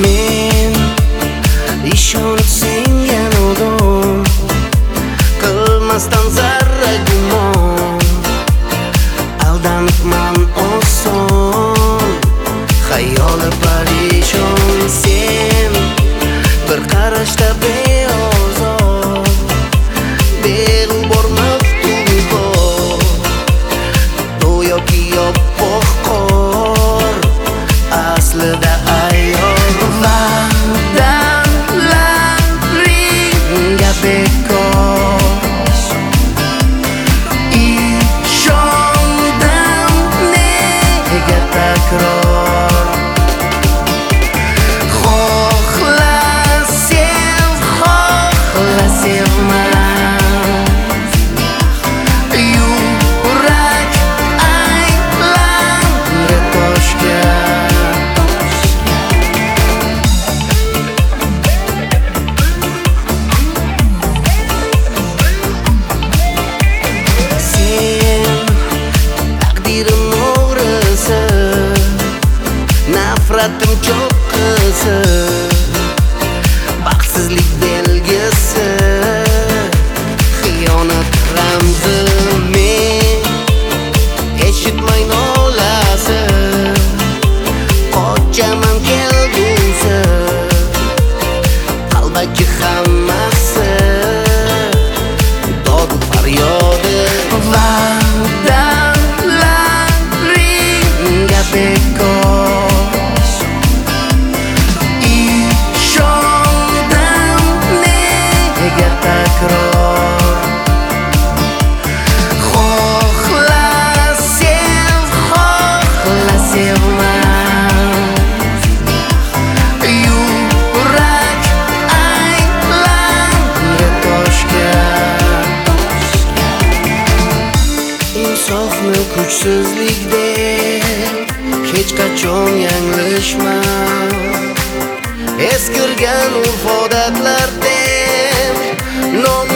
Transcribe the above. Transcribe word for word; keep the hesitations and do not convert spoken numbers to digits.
Men ishonib sengan odam, qilmasdan zarra gumon, aldanibman oson, xayoli parishon. Sen bir qarashda beozor, beg'u bormoqding bor, go'yoki yoppoq qor, aslida ayyor. Va'dalaringga bekor, ishondim nega takror. Xohla sev, xohla sevma, yurak aylandi toshga. Taqdirim o'g'risi, nafratim cho'qqisi, baxtsizlik belgisi, xiyonat ramzi. Men eshitmay nolasi, qochaman kelgusi, qalbaki hammasi dod faryodi. Va'dalaringga bekor, ishondim nega takror. Xohla sev, xohla sevma, yurak aylandi toshga. Insofni kuchsizlikda hech qachon yanglishma, eskirgan urf odatlardan